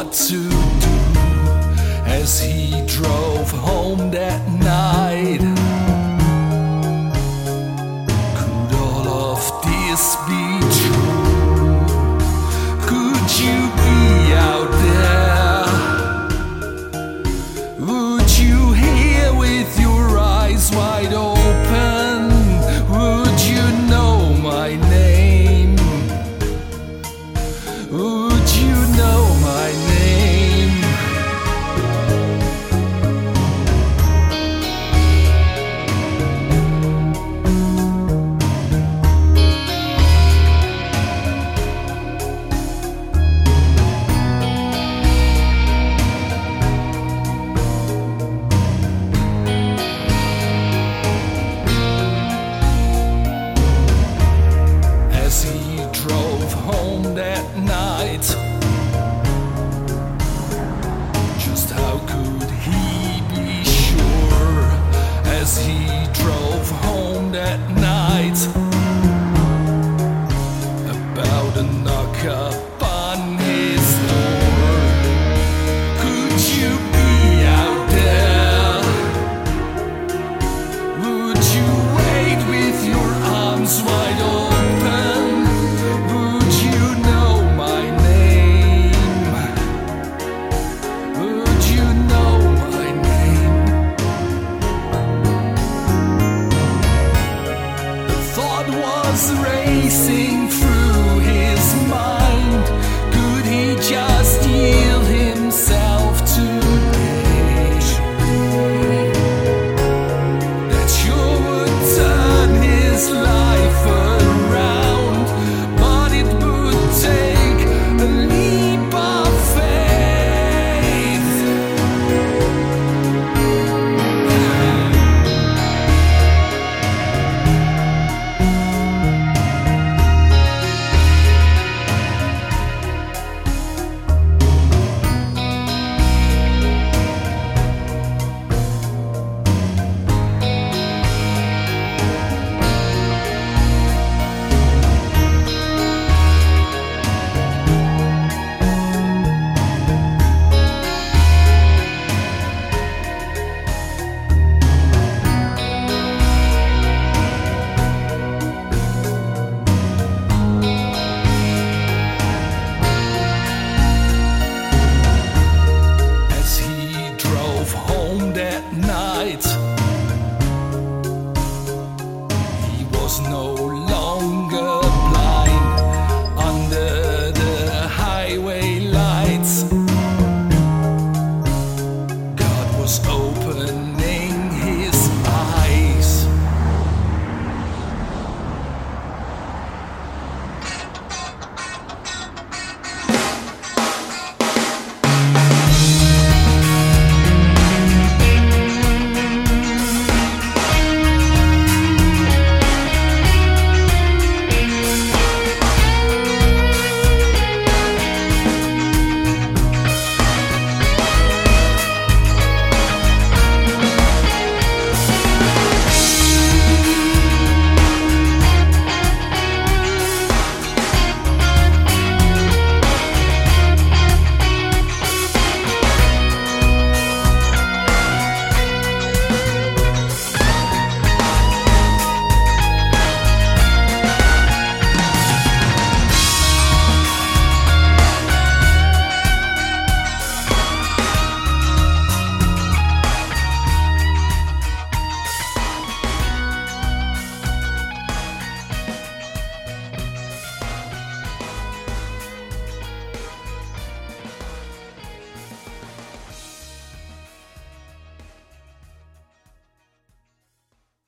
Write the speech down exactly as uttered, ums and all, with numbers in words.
what to do as he drove home that night. Could all of this be true? Could you be out there? Would you hear with your eyes wide open? Would you know my name? Would you know my name? As he drove home that night, just how could he be sure? As he drove home that night, about a knock upon his door. Could you be out there? Would you wait with your arms wide open? Would you know my name? Would you know my name? The thought was racing through